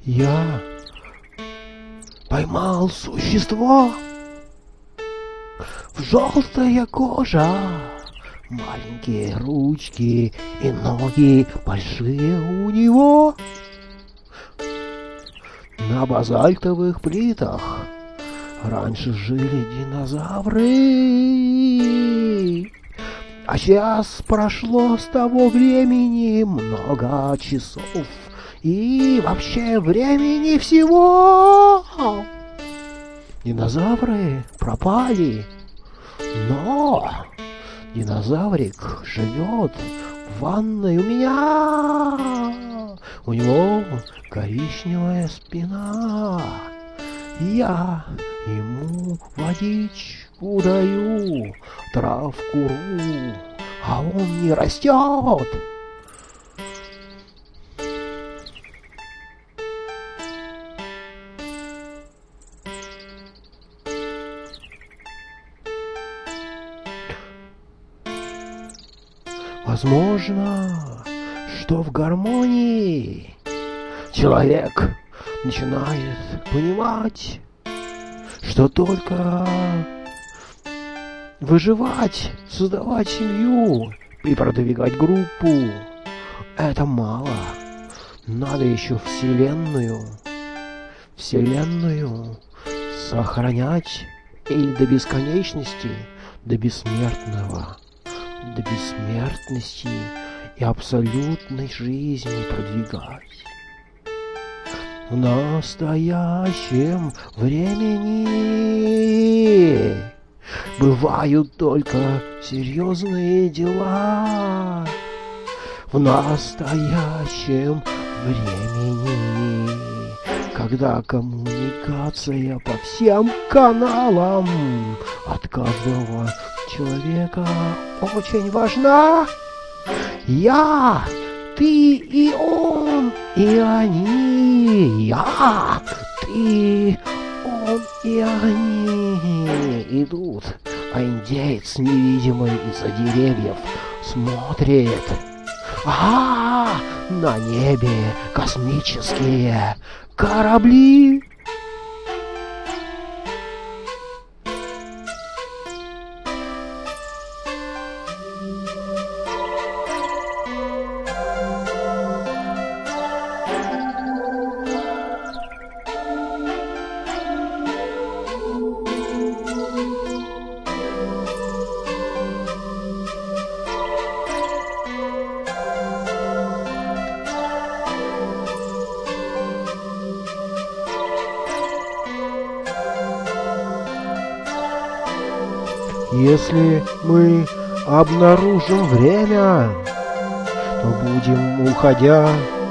Я поймал существо, в желтая кожа, маленькие ручки и ноги большие у него. На базальтовых плитах раньше жили динозавры. А сейчас прошло с того времени много часов. И вообще времени всего. Динозавры пропали. Но динозаврик живет в ванной у меня. У него коричневая спина. Я ему водичку даю, травку рву, а он не растет. Возможно, что в гармонии человек начинает понимать, что только выживать, создавать семью и продвигать группу — это мало. Надо еще Вселенную сохранять и до бесконечности, до бессмертности и абсолютной жизни продвигать. В настоящем времени бывают только серьезные дела. В настоящем времени, когда коммуникация по всем каналам от каждого человека очень важна. Я, ты и он, и они. Я, ты, он и они идут, а индеец невидимый из-за деревьев смотрит. На небе космические корабли. Если мы обнаружим время, то будем, уходя,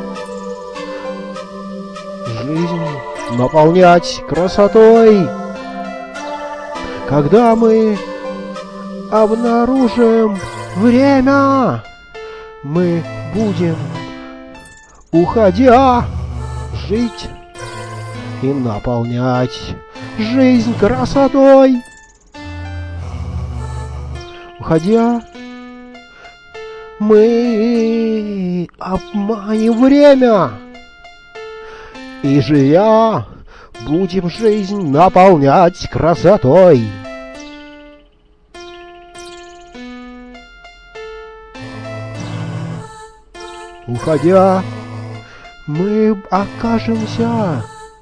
жизнь наполнять красотой. Когда мы обнаружим время, мы будем, уходя, жить и наполнять жизнь красотой. Уходя, мы обманем время, и живя, будем жизнь наполнять красотой. Уходя, мы окажемся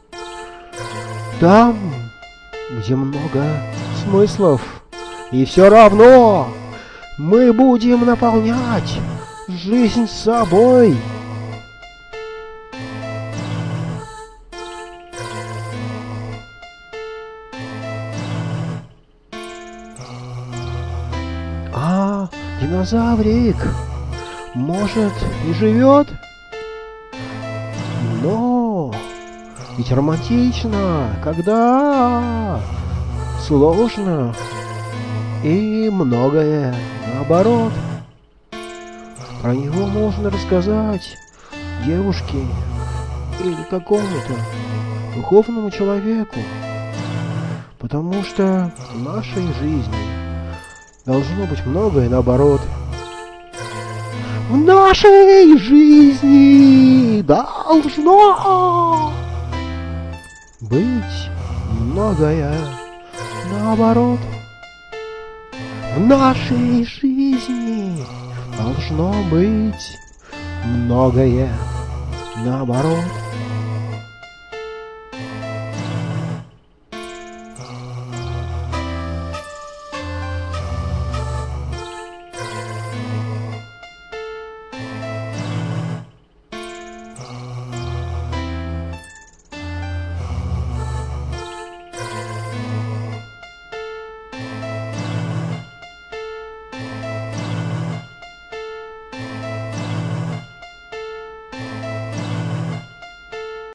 там, где много смыслов. И все равно мы будем наполнять жизнь собой. А динозаврик, может, и живет, но ведь романтично, когда сложно. И многое наоборот. Про него можно рассказать девушке или какому-то духовному человеку. Потому что в нашей жизни должно быть многое наоборот. В нашей жизни должно многое наоборот. В нашей жизни должно быть многое наоборот.